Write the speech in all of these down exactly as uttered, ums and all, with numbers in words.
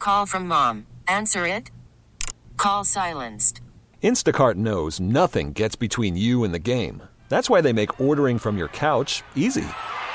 call from mom. Answer it. Call silenced. Instacart knows nothing gets between you and the game. That's why they make ordering from your couch easy.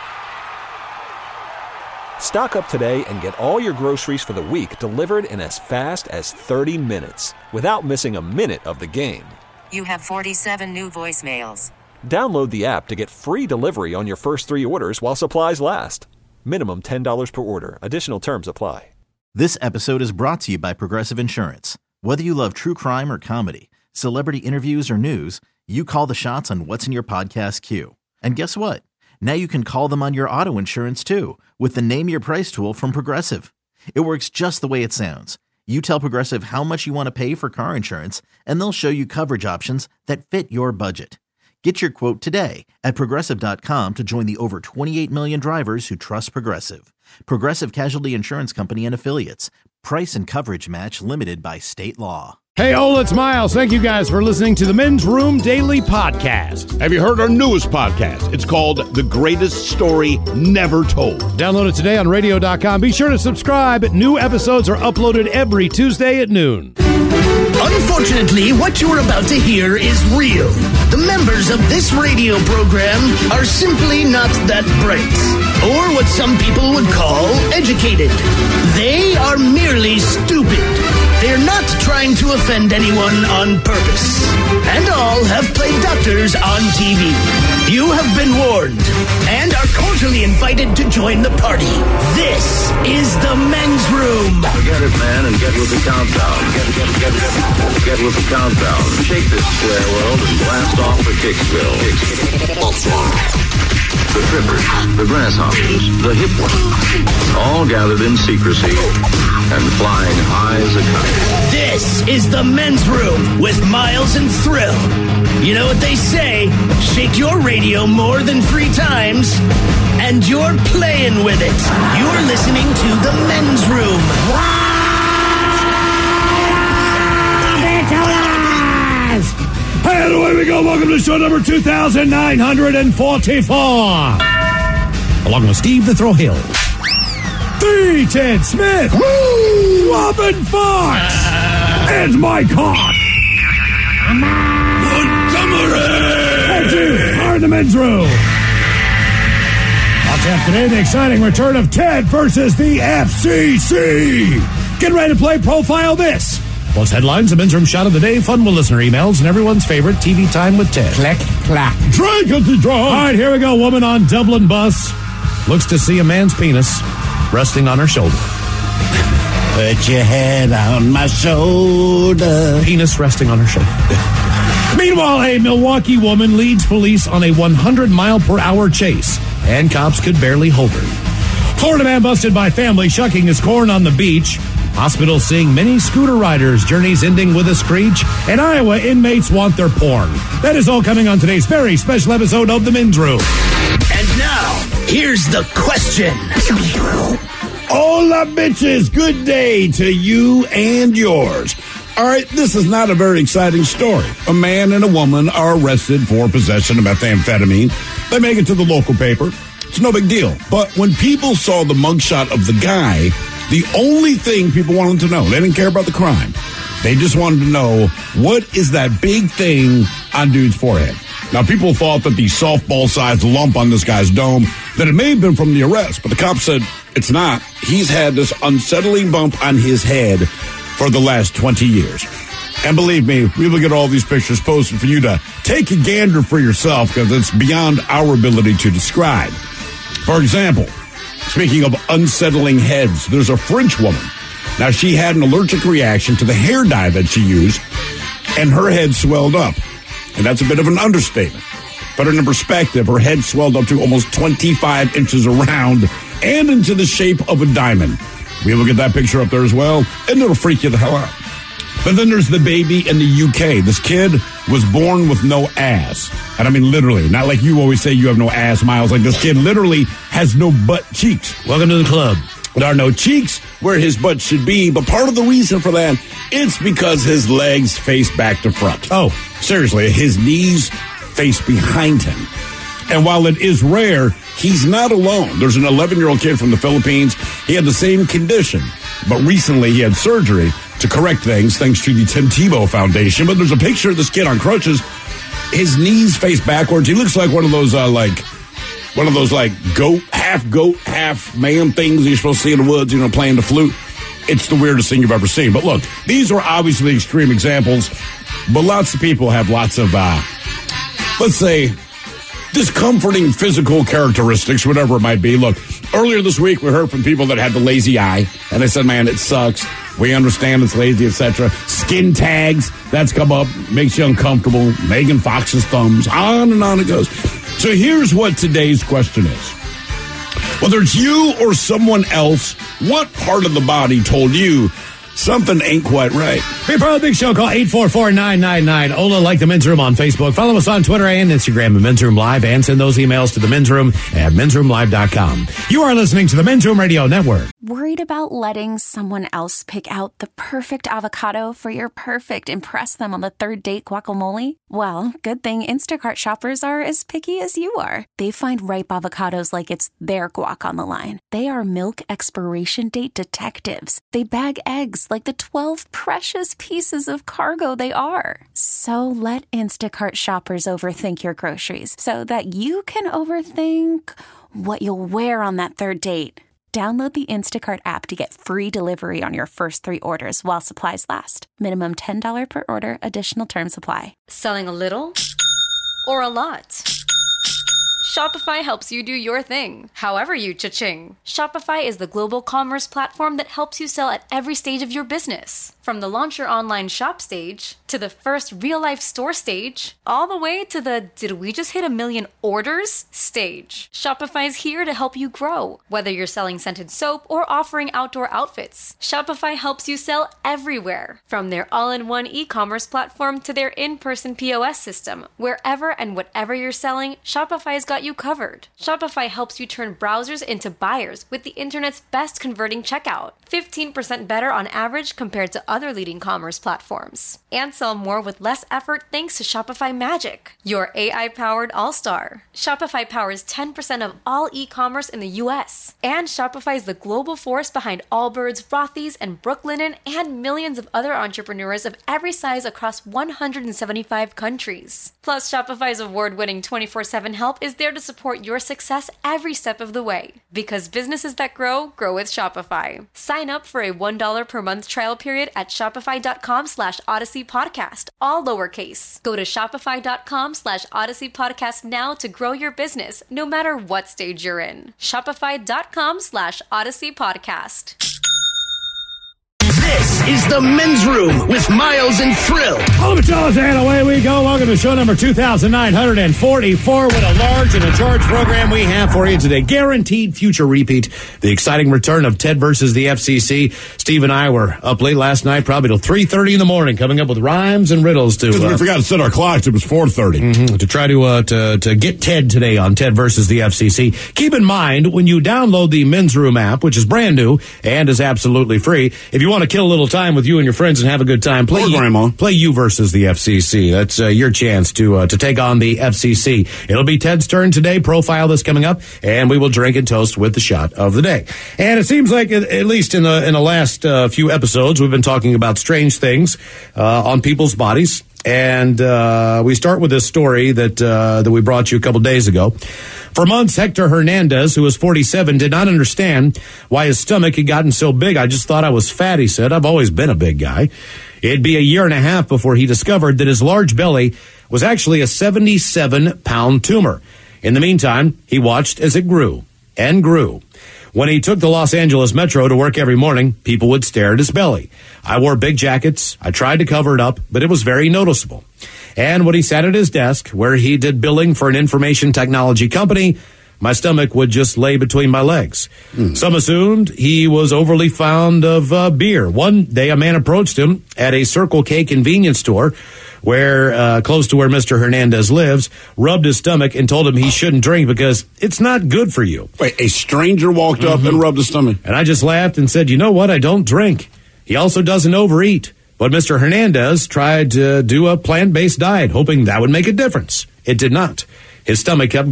Stock up today and get all your groceries for the week delivered in as fast as thirty minutes without missing a minute of the game. You have forty-seven new voicemails. Download the app to get free delivery on your first three orders while supplies last. Minimum ten dollars per order. Additional terms apply. This episode is brought to you by Progressive Insurance. Whether you love true crime or comedy, celebrity interviews or news, you call the shots on what's in your podcast queue. And guess what? Now you can call them on your auto insurance too with the Name Your Price tool from Progressive. It works just the way it sounds. You tell Progressive how much you want to pay for car insurance, and they'll show you coverage options that fit your budget. Get your quote today at Progressive dot com to join the over twenty-eight million drivers who trust Progressive. Progressive Casualty Insurance Company and Affiliates. Price and coverage match limited by state law. Hey, Ola, it's Miles. Thank you guys for listening to the Men's Room Daily Podcast. Have you heard our newest podcast? It's called The Greatest Story Never Told. Download it today on radio dot com. Be sure to subscribe. New episodes are uploaded every Tuesday at noon. Unfortunately, what you're about to hear is real. The members of this radio program are simply not that bright, or what some people would call educated. They are merely stupid. They're not trying to offend anyone on purpose. And all have played doctors on T V. You have been warned and are cordially invited to join the party. This is the Men's Room. Forget it, man, and get with the countdown. Get, get, get, get, get with the countdown. Shake this square world and blast off for Kicksville. The trippers, the grasshoppers, the hip ones, all gathered in secrecy and flying high as a kite. This is the Men's Room with Miles and Thrill. You know what they say, shake your radio more than three times, and you're playing with it. You're listening to the Men's Room. And away we go. Welcome to show number two thousand nine hundred forty-four. Along with Steve the Thrill Hill, the Ted Smith, Woo! Robin Fox, uh, and Mike Hawk. And you are in the Men's Room. On tap today, the exciting return of Ted versus the F C C. Get ready to play Profile This. Plus headlines, the Men's Room shot of the day, fun with listener emails, and everyone's favorite T V time with Ted. Click, clack. Drink at the draw. All right, here we go. Woman on Dublin bus looks to see a man's penis resting on her shoulder. Put your head on my shoulder. Penis resting on her shoulder. Meanwhile, a Milwaukee woman leads police on a one hundred mile per hour chase, and cops could barely hold her. Florida man busted by family shucking his corn on the beach. Hospitals seeing many scooter riders, journeys ending with a screech, and Iowa inmates want their porn. That is all coming on today's very special episode of The Men's Room. And now, here's the question. Hola, bitches. Good day to you and yours. All right, this is not a very exciting story. A man and a woman are arrested for possession of methamphetamine. They make it to the local paper. It's no big deal. But when people saw the mugshot of the guy, the only thing people wanted to know, they didn't care about the crime. They just wanted to know, what is that big thing on dude's forehead? Now, people thought that the softball-sized lump on this guy's dome, that it may have been from the arrest, but the cop said it's not. He's had this unsettling bump on his head for the last twenty years. And believe me, we will get all these pictures posted for you to take a gander for yourself, because it's beyond our ability to describe. For example, speaking of unsettling heads, there's a French woman. Now, she had an allergic reaction to the hair dye that she used, and her head swelled up. And that's a bit of an understatement. But in perspective, her head swelled up to almost twenty-five inches around and into the shape of a diamond. We will get that picture up there as well, and it'll freak you the hell out. But then there's the baby in the U K. This kid was born with no ass. And I mean literally, not like you always say you have no ass, Miles. Like, this kid literally has no butt cheeks. Welcome to the club. There are no cheeks where his butt should be, but part of the reason for that, it's because his legs face back to front. Oh. Seriously, his knees face behind him. And while it is rare, he's not alone. There's an eleven-year-old kid from the Philippines. He had the same condition. but recently he had surgery to correct things thanks to the Tim Tebow Foundation. But there's a picture of this kid on crutches. His knees face backwards. He looks like one of those, uh, like, one of those, like, goat, half goat, half man things you're supposed to see in the woods, you know, playing the flute. It's the weirdest thing you've ever seen. But look, these are obviously extreme examples, but lots of people have lots of, uh, let's say, discomforting physical characteristics, whatever it might be. Look, earlier this week we heard from people that had the lazy eye, and they said, man, it sucks. We understand it's lazy, et cetera. Skin tags, that's come up, makes you uncomfortable. Megan Fox's thumbs, on and on it goes. So here's what today's question is. Whether it's you or someone else, what part of the body told you something ain't quite right? Be part of the big show. Call eight four four, nine nine nine, O L A. Like the Men's Room on Facebook. Follow us on Twitter and Instagram at Men's Room Live, and send those emails to the Men's Room at men's room live dot com. You are listening to the Men's Room Radio Network. Worried about letting someone else pick out the perfect avocado for your perfect impress them on the third date guacamole? Well, good thing Instacart shoppers are as picky as you are. They find ripe avocados like it's their guac on the line. They are milk expiration date detectives. They bag eggs like the twelve precious pieces of cargo they are. So let Instacart shoppers overthink your groceries so that you can overthink what you'll wear on that third date. Download the Instacart app to get free delivery on your first three orders while supplies last. Minimum ten dollars per order. Additional terms apply. Selling a little or a lot? Shopify helps you do your thing, however you cha-ching. Shopify is the global commerce platform that helps you sell at every stage of your business. From the launch your online shop stage, to the first real-life store stage, all the way to the did we just hit a million orders stage. Shopify's here to help you grow. Whether you're selling scented soap or offering outdoor outfits, Shopify helps you sell everywhere. From their all-in-one e-commerce platform to their in-person P O S system, wherever and whatever you're selling, Shopify's got you covered. Shopify helps you turn browsers into buyers with the internet's best converting checkout. fifteen percent better on average compared to other leading commerce platforms. And sell more with less effort thanks to Shopify Magic, your A I-powered all-star. Shopify powers ten percent of all e-commerce in the U S. And Shopify is the global force behind Allbirds, Rothy's, and Brooklinen, and millions of other entrepreneurs of every size across one hundred seventy-five countries. Plus, Shopify's award-winning twenty-four seven help is there to support your success every step of the way. Because businesses that grow, grow with Shopify. Sign up for a one dollar per month trial period at shopify.com slash Odyssey Podcast, all lowercase. Go to shopify.com slash Odyssey Podcast now to grow your business, no matter what stage you're in. Shopify.com slash Odyssey Podcast. This is the Men's Room with Miles and Thrill. Hello, Machalas, and away we go. Welcome to show number two thousand nine hundred forty-four. What a large and a charged program we have for you today. Guaranteed future repeat. The exciting return of Ted versus the F C C. Steve and I were up late last night, probably till three thirty in the morning, coming up with rhymes and riddles to. Because uh, we forgot to set our clocks. It was four thirty. Mm-hmm, to try to, uh, to to get Ted today on Ted versus the F C C. Keep in mind, when you download the Men's Room app, which is brand new and is absolutely free, if you want to kill a little time with you and your friends and have a good time, play or you, grandma. play you versus the F C C. That's uh, your chance to uh, to take on the F C C. It'll be Ted's turn today. Profile that's coming up, and we will drink and toast with the shot of the day. And it seems like, at, at least in the in the last uh, few episodes, we've been talking about strange things uh, on people's bodies. And uh, we start with this story that uh, that we brought you a couple days ago. For months, Hector Hernandez, who was forty-seven, did not understand why his stomach had gotten so big. I just thought I was fat, he said. I've always been a big guy. It'd be a year and a half before he discovered that his large belly was actually a seventy-seven pound tumor. In the meantime, he watched as it grew and grew. When he took the Los Angeles Metro to work every morning, people would stare at his belly. I wore big jackets. I tried to cover it up, but it was very noticeable. And when he sat at his desk, where he did billing for an information technology company, my stomach would just lay between my legs. Mm. Some assumed he was overly fond of uh, beer. One day, a man approached him at a Circle K convenience store where uh, close to where Mister Hernandez lives, rubbed his stomach and told him he shouldn't drink because it's not good for you. Wait, a stranger walked mm-hmm. up and rubbed his stomach? And I just laughed and said, you know what? I don't drink. He also doesn't overeat. But Mister Hernandez tried to do a plant-based diet, hoping that would make a difference. It did not. His stomach kept growing.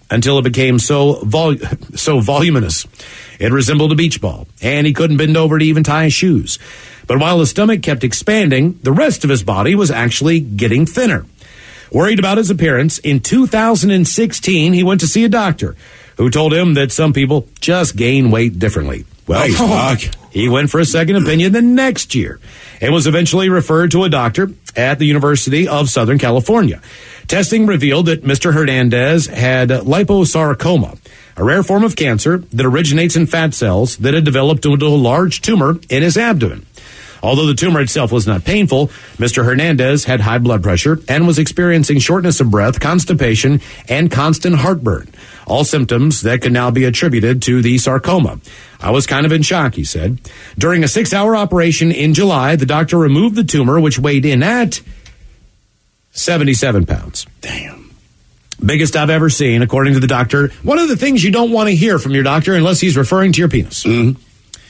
until it became so vol- so voluminous. It resembled a beach ball, and he couldn't bend over to even tie his shoes. But while his stomach kept expanding, the rest of his body was actually getting thinner. Worried about his appearance, in two thousand sixteen, he went to see a doctor who told him that some people just gain weight differently. Well, nice, he went for a second opinion the next year and was eventually referred to a doctor at the University of Southern California. Testing revealed that Mister Hernandez had liposarcoma, a rare form of cancer that originates in fat cells that had developed into a large tumor in his abdomen. Although the tumor itself was not painful, Mister Hernandez had high blood pressure and was experiencing shortness of breath, constipation, and constant heartburn, all symptoms that could now be attributed to the sarcoma. I was kind of in shock, he said. During a six-hour operation in July, the doctor removed the tumor, which weighed in at seventy-seven pounds. Damn. Biggest I've ever seen, according to the doctor. One of the things you don't want to hear from your doctor unless he's referring to your penis. Mm-hmm.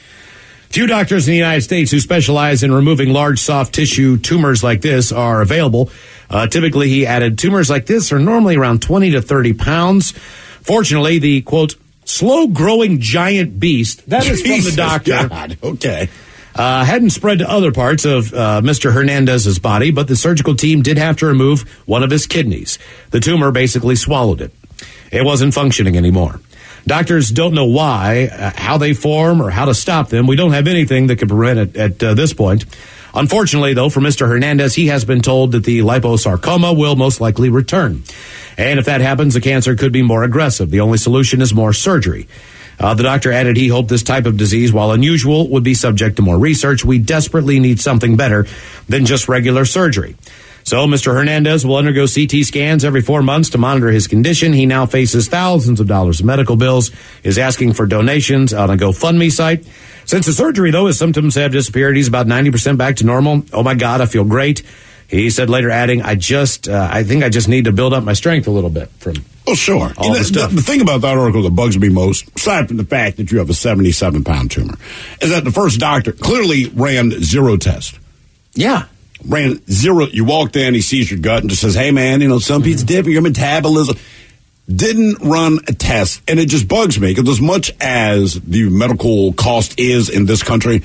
Few doctors in the United States who specialize in removing large soft tissue tumors like this are available. Uh, typically, he added, tumors like this are normally around twenty to thirty pounds. Fortunately, the, quote, slow-growing giant beast, that is from the doctor. God, okay. Uh, hadn't spread to other parts of uh, Mister Hernandez's body, but the surgical team did have to remove one of his kidneys. The tumor basically swallowed it. It wasn't functioning anymore. Doctors don't know why, uh, how they form, or how to stop them. We don't have anything that can prevent it at uh, this point. Unfortunately, though, for Mister Hernandez, he has been told that the liposarcoma will most likely return. And if that happens, the cancer could be more aggressive. The only solution is more surgery. Uh, the doctor added he hoped this type of disease, while unusual, would be subject to more research. We desperately need something better than just regular surgery. So Mister Hernandez will undergo C T scans every four months to monitor his condition. He now faces thousands of dollars of medical bills, is asking for donations on a GoFundMe site. Since the surgery, though, his symptoms have disappeared. He's about ninety percent back to normal. Oh, my God, I feel great. He said later, adding, I just, uh, I think I just need to build up my strength a little bit from Oh, sure. all You know, the stuff. The, the thing about that article that bugs me most, aside from the fact that you have a seventy-seven pound tumor, is that the first doctor clearly ran zero tests. Yeah. Ran zero. You walked in, he sees your gut and just says, hey, man, you know, some people's different, your metabolism. Didn't run a test. And it just bugs me because as much as the medical cost is in this country,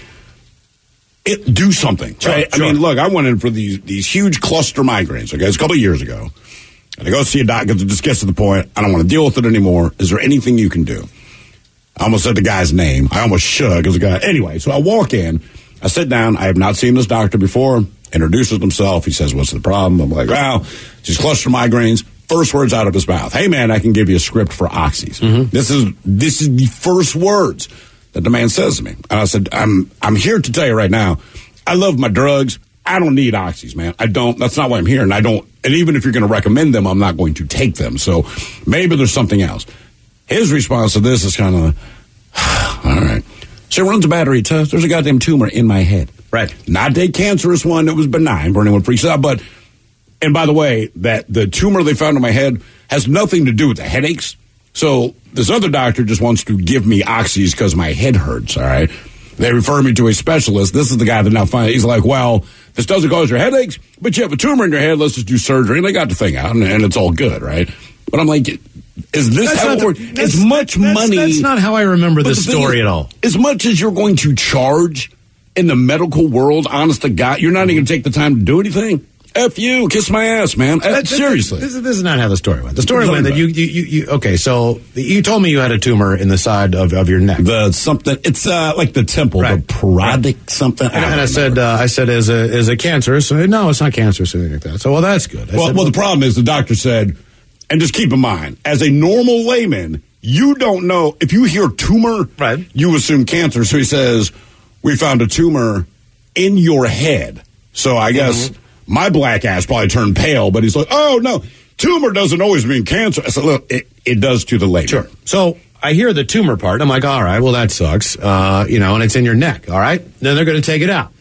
it do something. Sure, Right? sure. I mean, look, I went in for these these huge cluster migraines, okay, it's a couple of years ago. And I go see a doctor that just gets to the point, I don't want to deal with it anymore. Is there anything you can do? I almost said the guy's name. I almost should because the guy. Anyway, so I walk in, I sit down. I have not seen this doctor before. Introduces himself. He says, what's the problem? I'm like, well, just cluster migraines. First words out of his mouth. Hey, man, I can give you a script for oxys. Mm-hmm. This is this is the first words that the man says to me. And I said, I'm I'm here to tell you right now, I love my drugs. I don't need oxys, man. I don't. That's not why I'm here. And I don't. And even if you're going to recommend them, I'm not going to take them. So maybe there's something else. His response to this is kind of, all right. So he runs a battery test. There's a goddamn tumor in my head. Right. Not a cancerous one that was benign for anyone freaks out. But, and by the way, that the tumor they found in my head has nothing to do with the headaches. So this other doctor just wants to give me oxys because my head hurts, all right? They refer me to a specialist. This is the guy that now finally, he's like, well, this doesn't cause your headaches, but you have a tumor in your head. Let's just do surgery. And they got the thing out, and, and it's all good, right? But I'm like, is this That's how not it the- works? that's- As much that's- money. that's not how I remember But this the thing story is, at all. As much as you're going to charge in the medical world, honest to God, you're not even going to take the time to do anything. F you, kiss my ass, man. Uh, That- seriously. This, is- this is not how the story went. The story What are went you that you, you, you, you, okay, so you told me you had a tumor in the side of, of your neck. The something, it's uh, like the temple, Right. the parodic something. And, and I don't said, remember. uh, I said, is a, is a cancerous? So, no, it's not cancerous or anything like that. So, well, that's good. I well, said, well, the problem is the doctor said, and just keep in mind, as a normal layman, you don't know, if you hear tumor, Right. you assume cancer. So he says, we found a tumor in your head. So I guess Mm-hmm. my black ass probably turned pale, but he's like, oh, no, tumor doesn't always mean cancer. I said, look, it, it does to the layman. Sure. So I hear the tumor part. I'm like, all right, well, that sucks. Uh, you know, and it's in your neck. All right. Then they're going to take it out.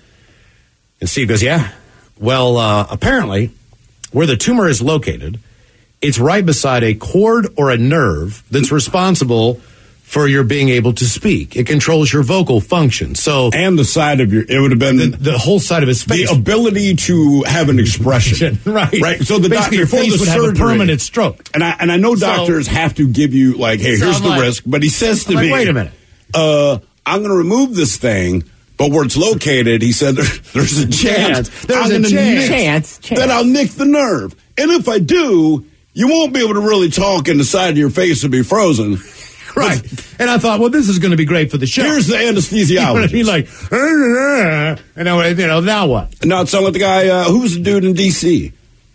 And Steve goes, yeah. Well, uh, apparently, where the tumor is located, it's right beside a cord or a nerve that's responsible for your being able to speak. It controls your vocal function. So and the side of your, it would have been the, the whole side of his face. The ability to have an expression. right. Right. So the Basically, doctor your face would surgery, have a permanent stroke. And I and I know doctors so, have to give you like, hey, so here's I'm the like, risk. But he says to I'm me, like, wait a minute. Uh, I'm going to remove this thing. But where it's located, he said, there, there's a chance, there's I'm a chance. Nick, chance, chance that I'll nick the nerve. And if I do, you won't be able to really talk and the side of your face will be frozen. Right. But, and I thought, well, this is going to be great for the show. Here's the anesthesiologist. He's like, and I, you know, now what? Now it sounded like the guy, uh, who was the dude in D C?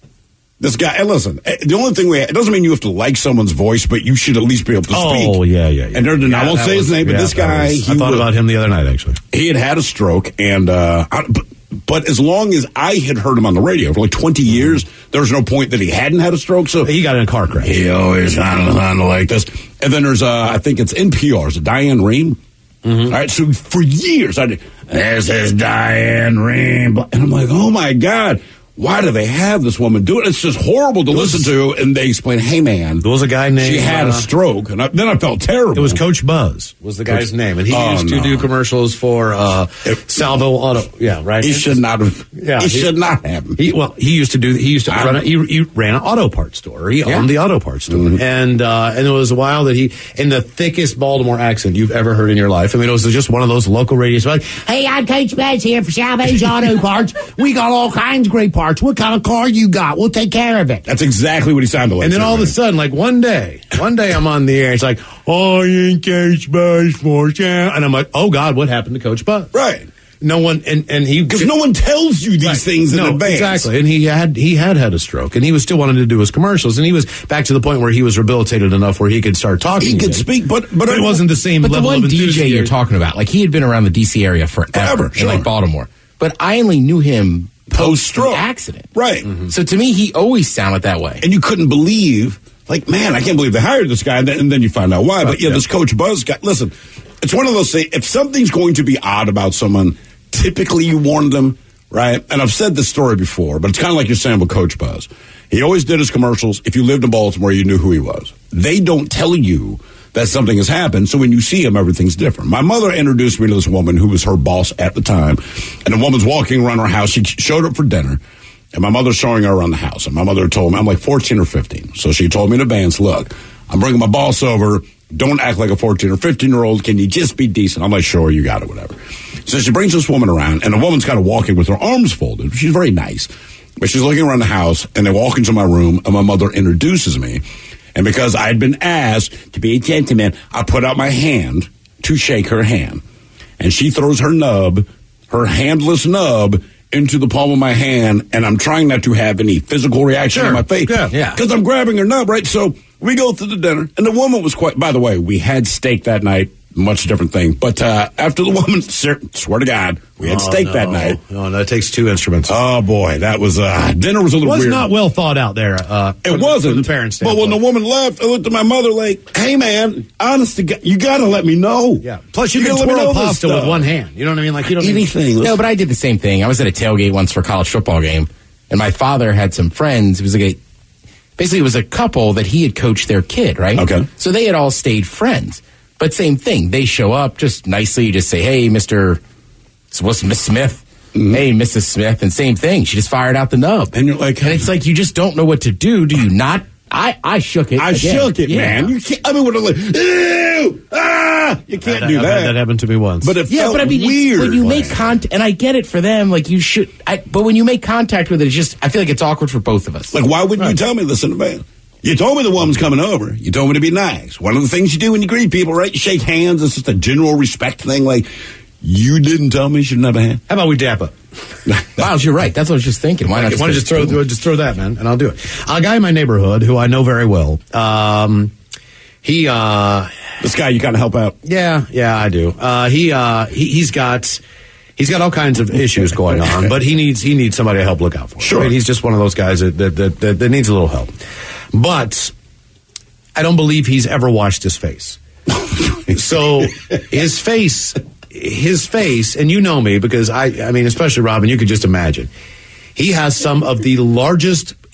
This guy, and listen, the only thing we, it doesn't mean you have to like someone's voice, but you should at least be able to speak. Oh, yeah, yeah, yeah. And there, yeah, I won't say was, his name, but yeah, this guy, was, he I thought was, about him the other night, actually. He had had a stroke, and, uh, I, but, but as long as I had heard him on the radio for like twenty years, there was no point that he hadn't had a stroke. So he got in a car crash. He always kind of like this. And then there's, uh, I think it's N P R's, Diane Rehm. Mm-hmm. All right, so for years, I did, this is Diane Rehm. And I'm like, oh my God. Why do they have this woman do it? It's just horrible to was, listen to. And they explain, hey, man. There was a guy named... She had uh, a stroke. And I, then I felt terrible. It was Coach Buzz was the guy's Coach, name. And he oh, used to no. do commercials for uh, it, Salvo Auto. Yeah, right? He should not have. Yeah, he, he should not have. He, well, he used to do... He used to I, run a, he, he ran an auto parts store. He yeah. owned the auto parts store. Mm-hmm. And uh, and it was a while that he... In the thickest Baltimore accent you've ever heard in your life. I mean, it was just one of those local radios. Like, hey, I'm Coach Buzz here for Salvo's Auto Parts. We got all kinds of great parts. What kind of car you got? We'll take care of it. That's exactly what he sounded like. And then all man. of a sudden, like one day, one day I'm on the air. It's like, oh, you ain't Coach Buzz for sure. And I'm like, oh God, what happened to Coach Buzz? Right. No one, and, and he, because no one tells you these right. things in no, advance. Exactly. And he had, he had had a stroke and he was still wanting to do his commercials. And he was back to the point where he was rehabilitated enough where he could start talking. He could again. speak, but, but, but it wasn't the same but level the one of D J you're talking about, like he had been around the D C area forever, forever sure. in like Baltimore. But I only knew him post-stroke accident. Right. Mm-hmm. So to me, he always sounded that way. And you couldn't believe, like, man, I can't believe they hired this guy. And then, and then you find out why. Right, but yeah, yeah, this Coach Buzz guy, listen, it's one of those things, if something's going to be odd about someone, typically you warn them, right? And I've said this story before, but it's kind of like you're saying with Coach Buzz. He always did his commercials. If you lived in Baltimore, you knew who he was. They don't tell you that something has happened. So when you see him, everything's different. My mother introduced me to this woman who was her boss at the time. And the woman's walking around her house. She showed up for dinner. And my mother's showing her around the house. And my mother told me, I'm like fourteen or fifteen. So she told me in advance, look, I'm bringing my boss over. Don't act like a fourteen or fifteen-year-old. Can you just be decent? I'm like, sure, you got it, whatever. So she brings this woman around. And the woman's kind of walking with her arms folded. She's very nice. But she's looking around the house. And they walk into my room. And my mother introduces me. And because I'd been asked to be a gentleman, I put out my hand to shake her hand. And she throws her nub, her handless nub, into the palm of my hand. And I'm trying not to have any physical reaction sure. on my face. Yeah, yeah. Because I'm grabbing her nub, right? So we go through the dinner. And the woman was quite, by the way, we had steak that night. Much different thing. But uh, after the woman, swear to God, we had oh, steak no. that night. Oh, no, it takes two instruments. Oh, boy. That was, uh, dinner was a little was weird. Was not well thought out there. Uh, it wasn't. The parents but when the woman left, I looked at my mother like, hey, man, honest to God, you got to let me know. Yeah. Plus, you, you can twirl pasta with one hand. You know what I mean? Like, you don't anything. Need... No, but I did the same thing. I was at a tailgate once for a college football game, and my father had some friends. It was like a, basically, it was a couple that he had coached their kid, right? Okay. So they had all stayed friends. But same thing. They show up just nicely, just say, hey, Mister What's Miss Smith? Mm-hmm. Hey, Missus Smith. And same thing. She just fired out the nub. And you're like, and it's like, you just don't know what to do. Do you not? I, I shook it. I again. shook it, yeah. man. You can't, I mean, what, like, ew, ah, you can't that, do that. that. That happened to me once. But it yeah, felt but I mean, weird. When you like. make contact, and I get it for them, like you should, I, but when you make contact with it, it's just, I feel like it's awkward for both of us. Like, why wouldn't right. you tell me this in advance? You told me the woman's coming over. You told me to be nice. One of the things you do when you greet people, right? You shake hands. It's just a general respect thing. Like, you didn't tell me you should have a hand. How about we dap up? Miles, you're right. That's what I was just thinking. Why not? Why don't just throw, just throw that, man, and I'll do it. A guy in my neighborhood who I know very well. Um, he, uh, this guy you got to help out. Yeah, yeah, I do. Uh, he, uh, he, he's got. He's got all kinds of issues going on, but he needs he needs somebody to help look out for him. Sure. Right? He's just one of those guys that that, that that that needs a little help. But I don't believe he's ever washed his face. So his face, his face, and you know me because I, I mean, especially Robin, you could just imagine. He has some of the largest,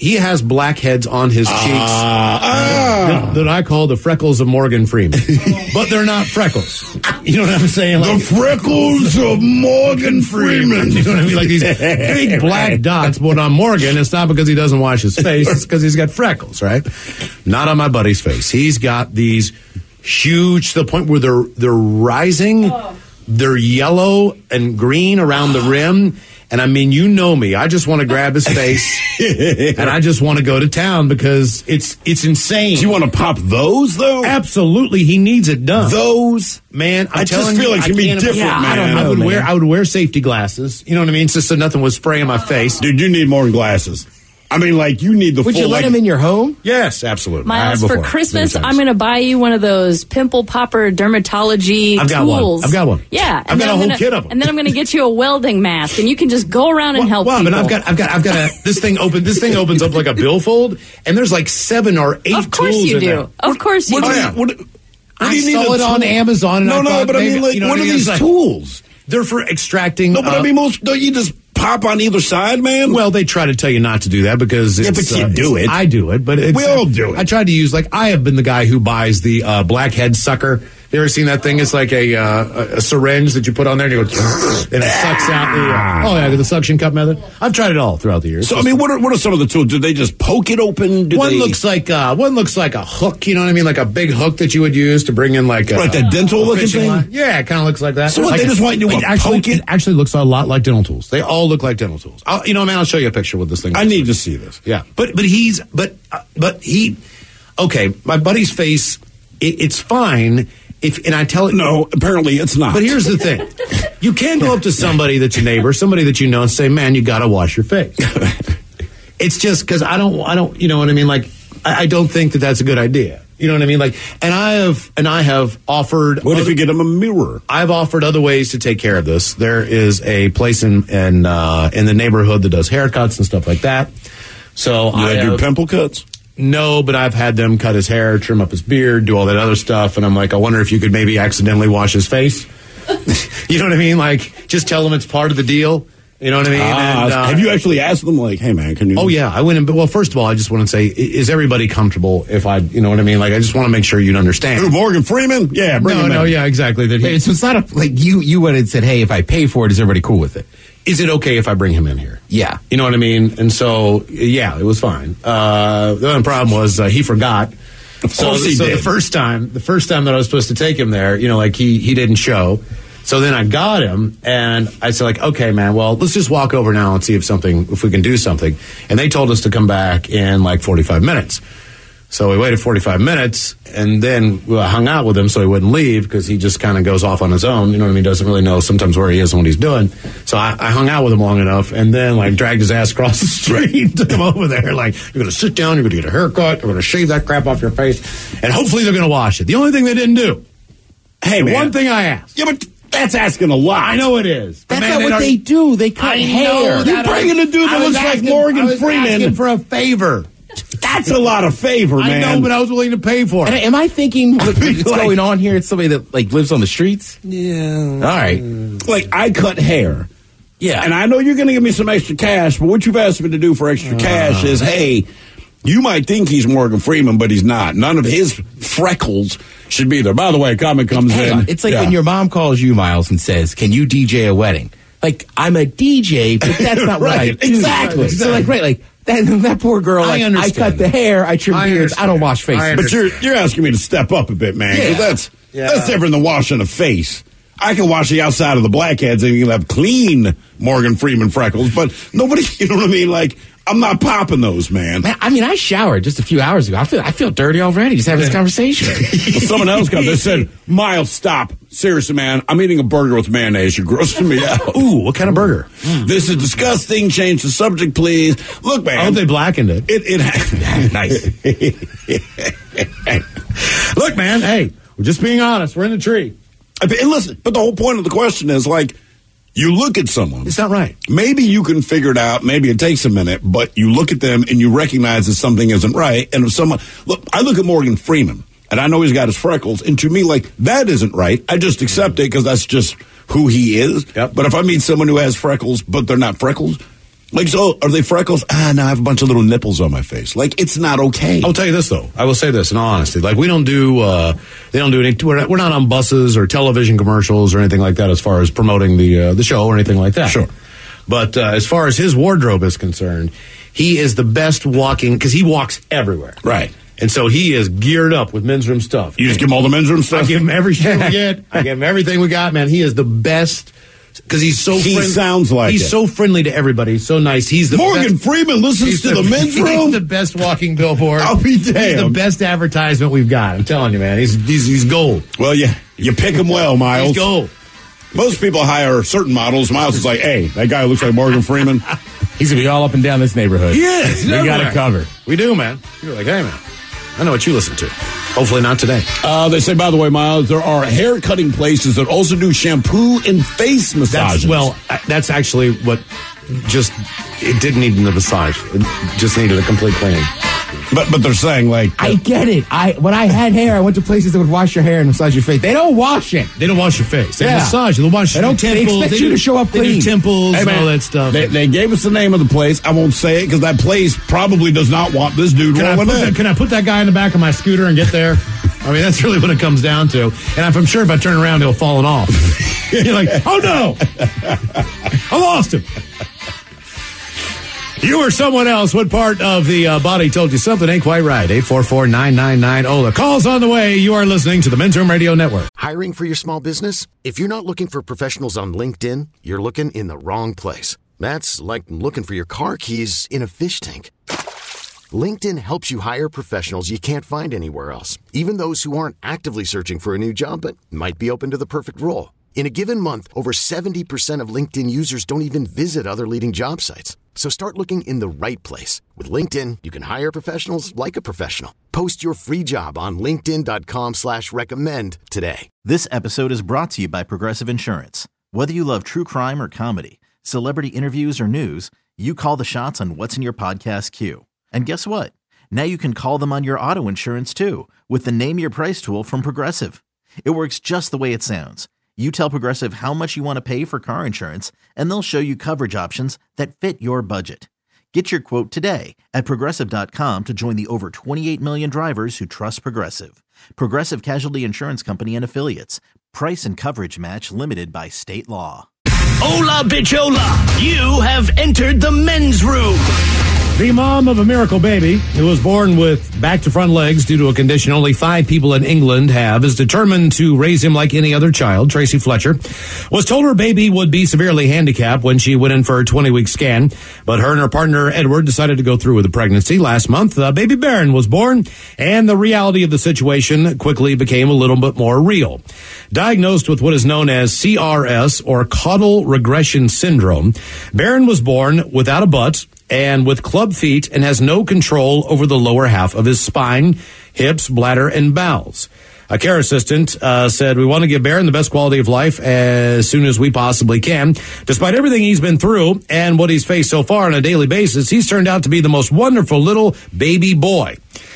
he has blackheads on his cheeks uh, uh. That, that I call the freckles of Morgan Freeman. But they're not freckles. You know what I'm saying? Like, the freckles of Morgan Freeman. You know what I mean? Like these big black dots. But on Morgan, it's not because he doesn't wash his face. It's because he's got freckles, right? Not on my buddy's face. He's got these huge, to the point where they're they're rising. Oh. They're yellow and green around the rim. And I mean, you know me. I just want to grab his face and I just want to go to town because it's it's insane. Do you want to pop those, though? Absolutely. He needs it done. Those? Man, I'm I just feel you, like it's going to be different, yeah, man. I, don't know, I would man. wear I would wear safety glasses. You know what I mean? Just so nothing would spray in my face. Dude, you need more glasses. I mean, like, you need the Would full... you let like, him in your home? Yes, absolutely. Miles, for before, Christmas, I'm going to buy you one of those pimple popper dermatology I've got tools. One. I've got one. Yeah. I've got a whole gonna, kit of them. And then I'm going to get you a welding mask, and you can just go around and help well, people. But I've got, I've got, I've got a, this thing open, this thing opens up like a billfold, and there's like seven or eight tools Of course in you do. there. Of course you what, do. What, yeah. what, what I do you need saw it on Amazon. And no, I no, thought but I maybe, mean, like, you know what, what are I mean? these Like, tools? They're for extracting. No, but uh, I mean, most don't you just pop on either side, man? Well, they try to tell you not to do that because it's, yeah, but you uh, do it. I do it, but it's, we all do it. I tried to use like I have been the guy who buys the uh, blackhead sucker. You ever seen that thing? It's like a, uh, a syringe that you put on there and you go, and it sucks out the. Uh, oh yeah, the suction cup method. I've tried it all throughout the years. So I mean, what are what are some of the tools? Do they just poke it open? Do one they... looks like uh, one looks like a hook. You know what I mean? Like a big hook that you would use to bring in like a, like that dental looking thing. Line. Yeah, it kind of looks like that. So what? Like They a, just want you to like, actually, poke it? It actually looks a lot like dental tools. They all look like dental tools. I'll, you know, man, I'll show you a picture with this thing. I need to see this. Yeah, but but he's but uh, but he. Okay, my buddy's face. It, it's fine. If, and I tell it, no, apparently it's not. But here's the thing. You can go up to somebody that's your neighbor, somebody that you know, and say, man, you got to wash your face. It's just because I don't, I don't, you know what I mean? Like, I, I don't think that that's a good idea. You know what I mean? Like, and I have, and I have offered. What other, if you get him a mirror? I've offered other ways to take care of this. There is a place in, in, uh, in the neighborhood that does haircuts and stuff like that. So you I do pimple cuts? No, but I've had them cut his hair, trim up his beard, do all that other stuff. And I'm like, I wonder if you could maybe accidentally wash his face. You know what I mean? Like, just tell him it's part of the deal. You know what I mean? Ah, and, uh, have you actually asked them, like, hey, man, can you... Oh, yeah. I went in, but well, first of all, I just want to say, is everybody comfortable if I, you know what I mean? Like, I just want to make sure you understand. Who, Morgan Freeman? Yeah, bring no, him no, in. yeah, exactly. That he, Wait, so it's not a, like you, you went and said, hey, if I pay for it, is everybody cool with it? Is it okay if I bring him in here? Yeah. You know what I mean? And so, yeah, it was fine. Uh, the only problem was uh, he forgot. Of So, course he so did. the first time, the first time that I was supposed to take him there, you know, like he he didn't show. So then I got him, and I said, like, okay, man, well, let's just walk over now and see if something, if we can do something. And they told us to come back in like forty-five minutes. So we waited forty-five minutes, and then we hung out with him so he wouldn't leave because he just kind of goes off on his own. You know what I mean? He doesn't really know sometimes where he is and what he's doing. So I, I hung out with him long enough, and then like dragged his ass across the street, took him over there. Like, you're going to sit down, you're going to get a haircut, you're going to shave that crap off your face, and hopefully they're going to wash it. The only thing they didn't do. Hey, the man. one thing I asked. Yeah, but that's asking a lot. I know it is. That's Man, not they what don't- they do. They cut I hair. know You're that. bringing a dude that I was looks like asking- Morgan I was Freeman. asking for a favor. That's a lot of favor, man. I know, but I was willing to pay for And it. am I thinking what- what's Like- going on here? It's somebody that like lives on the streets. Yeah. All right. Like, I cut hair. Yeah. And I know you're going to give me some extra cash, but what you've asked me to do for extra cash is, hey, you might think he's Morgan Freeman, but he's not. None of his freckles should be there. By the way, a comment comes Hang in. on. It's like Yeah. when your mom calls you, Miles, and says, "Can you D J a wedding?" Like, I'm a D J, but that's not what I Right, do. exactly. So, like, right, like that, that poor girl. I Like, I, understand cut the that. hair, I trim I beards, I don't understand. wash faces. I But you're you're asking me to step up a bit, man. 'cause Yeah. That's Yeah. that's different than washing a face. I can wash the outside of the blackheads and you can have clean Morgan Freeman freckles, but nobody, you know what I mean? Like, I'm not popping those, man. Man, I mean, I showered just a few hours ago. I feel I feel dirty already just having this conversation. Well, someone else comes. They said, "Miles, stop! Seriously, man, I'm eating a burger with mayonnaise. You're grossing me out." Ooh, what kind of burger? This is disgusting. Change the subject, please. Look, man. I hope they blackened it. It, it Nice. Look, man, hey, we're just being honest. We're in the tree. And listen, but the whole point of the question is like, you look at someone. It's not right. Maybe you can figure it out. Maybe it takes a minute, but you look at them and you recognize that something isn't right. And if someone, look, I look at Morgan Freeman and I know he's got his freckles. And to me, like, that isn't right. I just accept it because that's just who he is. Yep. But if I meet someone who has freckles, but they're not freckles, Like, so are they freckles? Ah, no, I have a bunch of little nipples on my face. Like, it's not okay. I'll tell you this, though. I will say this in all honesty. Like, we don't do, uh, they don't do any, we're not, we're not on buses or television commercials or anything like that as far as promoting the, uh, the show or anything like that. Sure. But, uh, as far as his wardrobe is concerned, he is the best walking, because he walks everywhere. Right. And so he is geared up with men's room stuff. You just give him all the men's room stuff? I give him every shit we get. I give him everything we got, man. He is the best. Because he's so he friend- sounds like he's it. so friendly to everybody. He's so nice. He's the Morgan best, Freeman listens to the, the men's room. He's the best walking billboard. I'll be damned. He's the best advertisement we've got. I'm telling you, man. He's he's, he's gold. Well, yeah, you pick him well, Miles. He's gold. Most people hire certain models. Miles is like, hey, that guy looks like Morgan Freeman. He's gonna be all up and down this neighborhood. He is. We got it covered. We do, man. You're like, hey, man. I know what you listen to. Hopefully not today. Uh, they say, by the way, Miles, there are hair cutting places that also do shampoo and face massages. That's, well, that's actually what just, it didn't need a massage. It just needed a complete cleaning. But but they're saying, like... I get it. I When I had hair, I went to places that would wash your hair and massage your face. They don't wash it. They don't wash your face. They yeah. massage you. They wash they your don't, temples. They expect they you do, to show up clean. They do temples hey, man, and all that stuff. They, they gave us the name of the place. I won't say it because that place probably does not want this dude can rolling I in. That, can I put that guy in the back of my scooter and get there? I mean, that's really what it comes down to. And if I'm sure if I turn around, he'll fall off. You're like, oh no! I lost him. You or someone else, what part of the uh, body told you something ain't quite right? eight four four, nine nine nine, O L A. Call's on the way. You are listening to the Men's Room Radio Network. Hiring for your small business? If you're not looking for professionals on LinkedIn, you're looking in the wrong place. That's like looking for your car keys in a fish tank. LinkedIn helps you hire professionals you can't find anywhere else, even those who aren't actively searching for a new job but might be open to the perfect role. In a given month, over seventy percent of LinkedIn users don't even visit other leading job sites. So start looking in the right place. With LinkedIn, you can hire professionals like a professional. Post your free job on linkedin.com slash recommend today. This episode is brought to you by Progressive Insurance. Whether you love true crime or comedy, celebrity interviews or news, you call the shots on what's in your podcast queue. And guess what? Now you can call them on your auto insurance too with the Name Your Price tool from Progressive. It works just the way it sounds. You tell Progressive how much you want to pay for car insurance, and they'll show you coverage options that fit your budget. Get your quote today at Progressive dot com to join the over twenty-eight million drivers who trust Progressive. Progressive Casualty Insurance Company and Affiliates. Price and coverage match limited by state law. Hola, bichola! You have entered the men's room. The mom of a miracle baby who was born with back-to-front legs due to a condition only five people in England have is determined to raise him like any other child. Tracy Fletcher was told her baby would be severely handicapped when she went in for a twenty-week scan, but her and her partner, Edward, decided to go through with the pregnancy. Last month, uh, baby Baron was born, and the reality of the situation quickly became a little bit more real. Diagnosed with what is known as C R S, or caudal regression syndrome, Baron was born without a butt and with club feet and has no control over the lower half of his spine, hips, bladder, and bowels. A care assistant uh, said, we want to give Baron the best quality of life as soon as we possibly can. Despite everything he's been through and what he's faced so far on a daily basis, he's turned out to be the most wonderful little baby boy.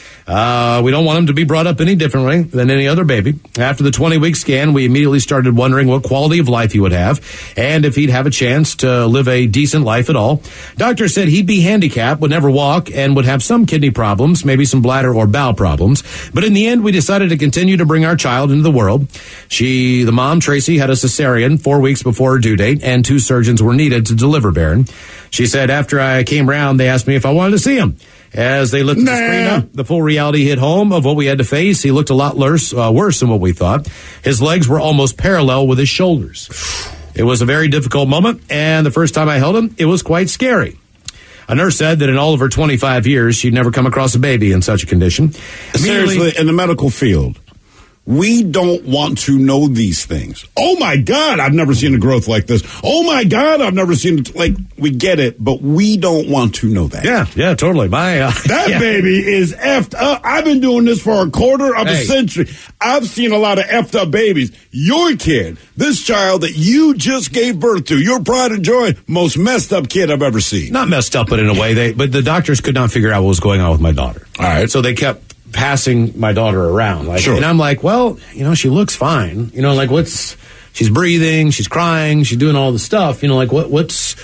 Uh, we don't want him to be brought up any differently than any other baby. After the twenty-week scan, we immediately started wondering what quality of life he would have and if he'd have a chance to live a decent life at all. Doctor said he'd be handicapped, would never walk, and would have some kidney problems, maybe some bladder or bowel problems. But in the end, we decided to continue to bring our child into the world. She, the mom, Tracy, had a cesarean four weeks before her due date, and two surgeons were needed to deliver Baron. She said, after I came around, they asked me if I wanted to see him. As they lifted nah. the screen up, the full reality hit home of what we had to face. He looked a lot worse, uh, worse than what we thought. His legs were almost parallel with his shoulders. It was a very difficult moment, and the first time I held him, it was quite scary. A nurse said that in all of her twenty-five years, she'd never come across a baby in such a condition. Seriously, in the medical field, we don't want to know these things. Oh, my God, I've never seen a growth like this. Oh, my God, I've never seen it. Like, we get it, but we don't want to know that. Yeah, yeah, totally. My uh, That yeah. baby is effed up. I've been doing this for a quarter of hey. a century. I've seen a lot of effed up babies. Your kid, this child that you just gave birth to, your pride and joy, most messed up kid I've ever seen. Not messed up, but in a way, they. But the doctors could not figure out what was going on with my daughter. All right. So they kept passing my daughter around. Like, sure. And I'm like, well, you know, she looks fine. You know, like what's, she's breathing, she's crying, she's doing all the stuff. You know, like what, what's,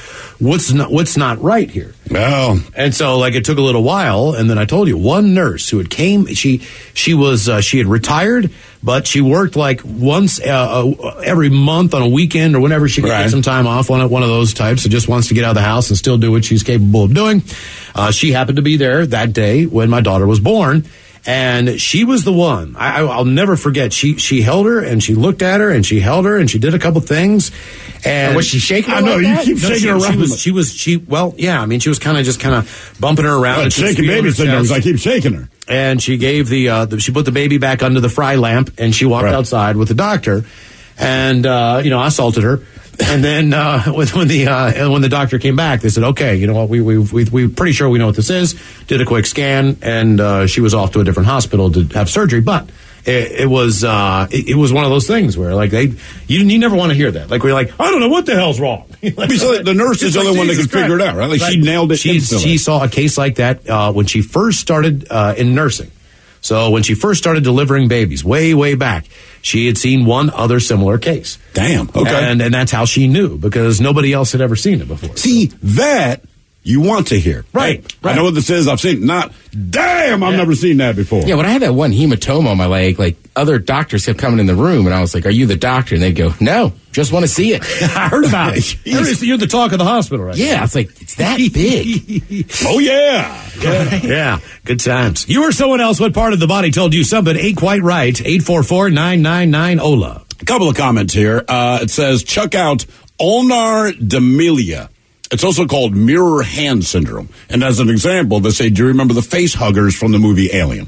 what's not what's not right here? Well, and so like it took a little while, and then I told you one nurse who had came. She she was uh, she had retired, but she worked like once uh, uh, every month on a weekend or whenever she could Right. get some time off. One of one of those types that just wants to get out of the house and still do what she's capable of doing. Uh, she happened to be there that day when my daughter was born. And she was the one. I, I, I'll never forget. She she held her and she looked at her and she held her and she did a couple things. And was she shaking her I know, like you that? keep No, shaking she, her around. She was, she was she well yeah. I mean she was kind of just kind of bumping her around. Well, and she was shaking feeling baby her syndrome. chest. I keep shaking her. And she gave the, uh, the she put the baby back under the fry lamp and she walked Right. outside with the doctor. And uh, you know I assaulted her. And then uh, when, when the uh, when the doctor came back, they said, "Okay, you know what? We we we we're pretty sure we know what this is." Did a quick scan, and uh, she was off to a different hospital to have surgery. But it, it was uh, it, it was one of those things where like they you you never want to hear that. Like we're like, I don't know what the hell's wrong. Like, So the nurse is the like, only one that Jesus can figure it Christ. out, right? Like she nailed it She, instantly. she saw a case like that uh, when she first started uh, in nursing. So when she first started delivering babies, way, way back, she had seen one other similar case. Damn. Okay. And and that's how she knew, because nobody else had ever seen it before. See, that you want to hear. Right, Hey, right. I know what this is. I've seen it. Not, damn, I've Yeah. never seen that before. Yeah, when I had that one hematoma on my leg, like other doctors kept coming in the room, and I was like, "Are you the doctor?" And they'd go, "No, just want to see it." I heard about it. You're the talk of the hospital, right? Yeah, I was like, "It's that big." Oh, yeah. Yeah. yeah, good times. You or someone else, what part of the body told you something ain't quite right? eight four four, nine nine nine, O L A. A couple of comments here. Uh, it says, check out ulnar demelia. It's also called mirror hand syndrome. And as an example, they say, do you remember the face huggers from the movie Alien?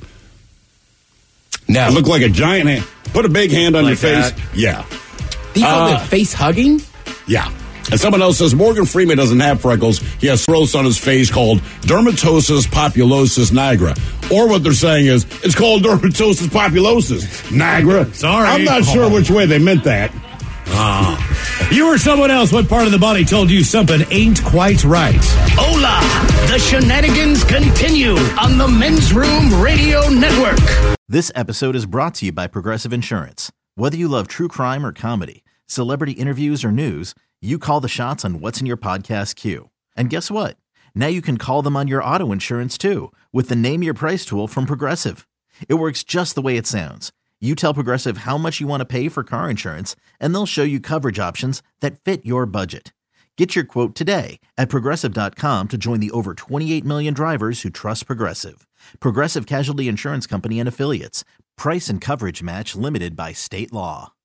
No. It looked like a giant hand. Put a big hand on Like your face. that? Yeah. Do you call Uh, it face hugging? Yeah. And someone else says Morgan Freeman doesn't have freckles. He has growths on his face called dermatosis populosis nigra. Or what they're saying is, it's called dermatosis populosis nigra. Sorry. I'm not sure which way they meant that. Oh. You or someone else, what part of the body told you something ain't quite right? Hola! The shenanigans continue on the Men's Room Radio Network. This episode is brought to you by Progressive Insurance. Whether you love true crime or comedy, celebrity interviews or news, you call the shots on what's in your podcast queue. And guess what? Now you can call them on your auto insurance too, with the Name Your Price tool from Progressive. It works just the way it sounds. You tell Progressive how much you want to pay for car insurance, and they'll show you coverage options that fit your budget. Get your quote today at Progressive dot com to join the over twenty-eight million drivers who trust Progressive. Progressive Casualty Insurance Company and Affiliates. Price and coverage match limited by state law.